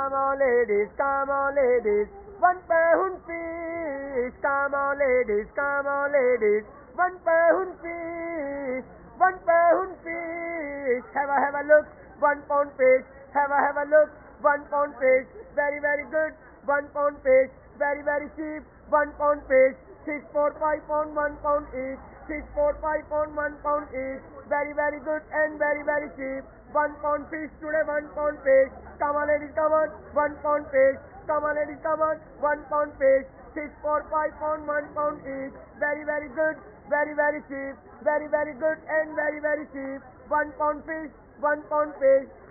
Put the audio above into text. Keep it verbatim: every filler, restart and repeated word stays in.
come on ladies, come on ladies. One pound fish, come on ladies, come on ladies. One pound fish, one pound fish. Have a have a look, one pound fish. Have a have a look, one pound fish. Very very good, one pound fish. Very very cheap, one pound fish. Six four five pound, one pound each. Six four five pound, one pound each. Very very good and very very cheap. One pound fish today, one pound fish. Come on ladies, come on, one pound fish. Come on ladies, come on, one pound fish. Six four five pound, one pound each. Very very good, very very cheap. Very very good and very very cheap. One pound fish, one pound fish.